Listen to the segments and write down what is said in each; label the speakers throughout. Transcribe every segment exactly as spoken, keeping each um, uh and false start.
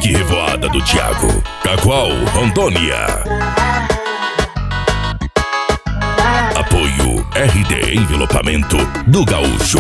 Speaker 1: Pique Revoada do Thiago. Cacoal, Rondônia. Apoio R D Envelopamento do Gaúcho.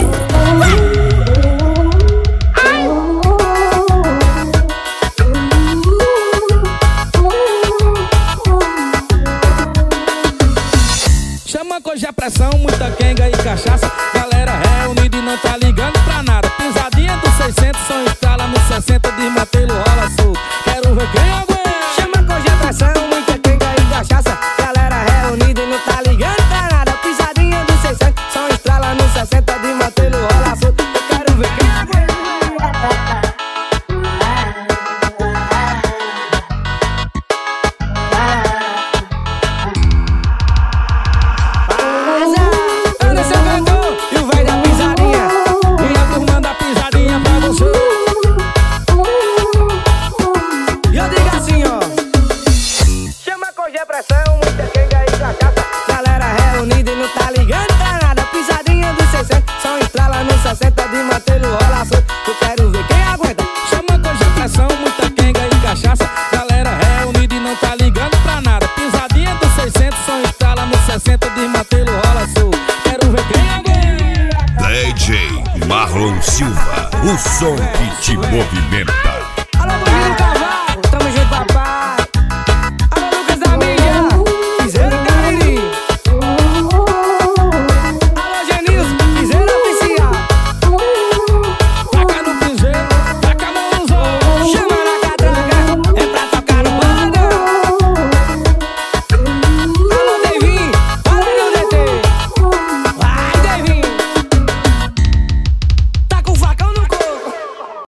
Speaker 2: Chama hoje a pressão, muita quenga e cachaça. Galera reunida e não tá ligando pra nada. Pisadinha do seiscentos, som estrala no sessenta. Desmantelo, rola solto, quero ver quem aguenta.
Speaker 3: Chama hoje a pressão, muita quenga e cachaça. Galera reunida e não tá ligando pra nada. Pisadinha do seiscentos, som estrala no sessenta. Desmantelo, rola solto, eu quero ver quem aguenta. Muita quenga e cachaça. Galera reunida e não tá ligando pra nada. Pisadinha do seiscentos, só estrala no sessenta. De mantelo, rola solto, eu quero ver quem aguenta.
Speaker 2: Chama hoje a pressão, muita quenga e cachaça. Galera reunida e não tá ligando pra nada. Pisadinha do seiscentos, só estrala no sessenta. De mantelo, rola solto, quero ver quem aguenta.
Speaker 1: D J Marlon Silva, o som que te movimenta.
Speaker 3: Alô, Bugica!